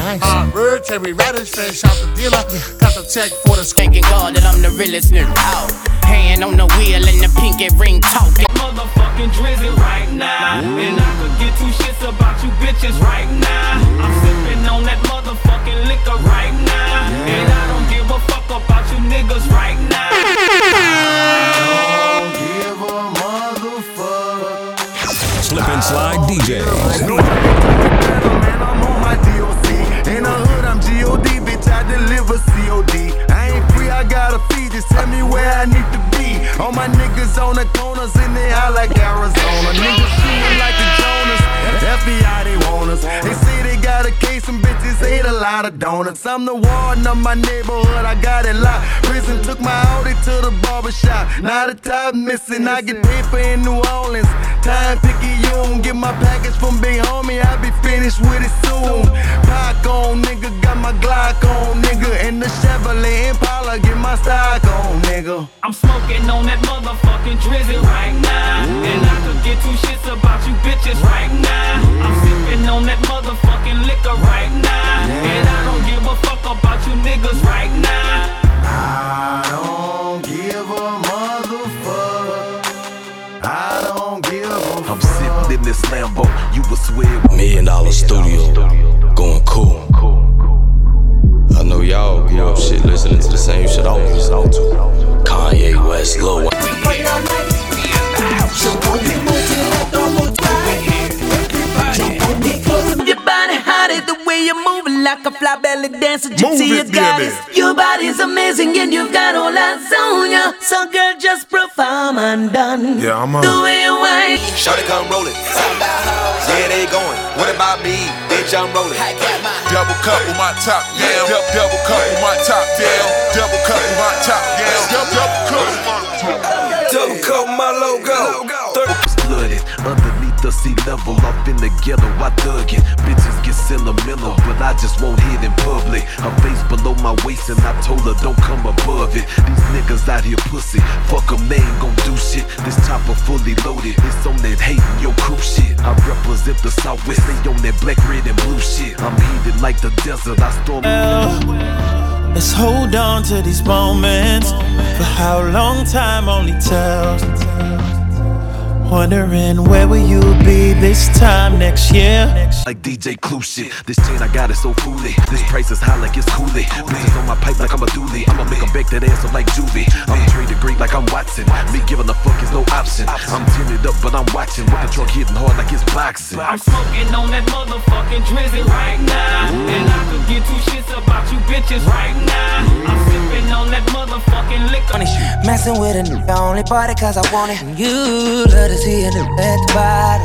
Nice. Red cherry radish, fresh out the dealer. Got the check for the thanking God that I'm the realest nigga out. Hand on the wheel and the pinky ring talking. Motherfucking drizzy right now. And I could get two shits about you bitches right now. I'm sipping on that motherfucking liquor right now. And I don't give a fuck about you niggas right now. I don't give a motherfucker. Slip and Slide DJ. Man, I'm on my DOC. In the hood, I'm G.O.D. Bitch, I deliver COD. I ain't free, I gotta feed. Just tell me where I need to be. All my niggas on the corners in the high like Arizona. Niggas shooting like the Jonas. FBI, they want us. They say they got a case, some bitches ate a lot of donuts. I'm the warden of my neighborhood, I got it locked. Prison took my Audi to the barbershop. Now the top missing, I get paper in New Orleans. Time picky, you don't get my package from Big Homie, I be finished with it soon. Pac on, nigga, got my Glock on, nigga. And the Chevrolet Impala, get my stock on, nigga. I'm smoking on that motherfucking drizzy right now. And I could get two shits about you bitches right now. I'm sipping on that motherfucking liquor right now. And I don't give a fuck about you niggas right now. I don't give a motherfucker. I don't give a fuck. I'm sitting in this Lambo, you would swear. $1 Million studio, going cool. I know y'all grew up shit listening to the same shit I was listening to. Kanye West, Lil Wayne. Your body hot is the way you're moving like a fly belly dancer. Gypsy, you got it. Your body's amazing and you've got all eyes on ya. So girl, just perform undone. Yeah, I'm on. The way you whine. Shawty come rollin'. Yeah, they going. What about me? Bitch, I'm rollin'. Double cup with my top down. Double cup with my top down. Double cup with my top down. Double cup with my top down. Double cup with my logo. Flooded underneath the sea level, up in the ghetto, I thug it. Bitches get sentimental, but I just won't hit in public. Her face below my waist, and I told her don't come above it. These niggas out here pussy, fuck them, they ain't gon' do shit. This chopper fully loaded, it's on that hatin' yo crew shit. I represent the Southwest, they on that black, red, and blue shit. I'm heated like the desert, I storm. Let's hold on to these moments. For how long time only tells. Wondering where will you be this time next year? Like DJ Clue shit. This chain I got is so fooly. This price is high like it's coolie. Bitches on my pipe like I'm a dually. I'ma make them back that ass up like Juvie. I'm traded great like I'm Watson. Me giving a fuck is no option. I'm tinted up but I'm watching. With the truck hitting hard like it's boxing. I'm smoking on that motherfucking drizzy right now. And I could get two shits about you bitches right now. I'm sipping on that motherfucking liquor. Messing with a nigga, only party cause I want it. You love to see a nigga at the bottom.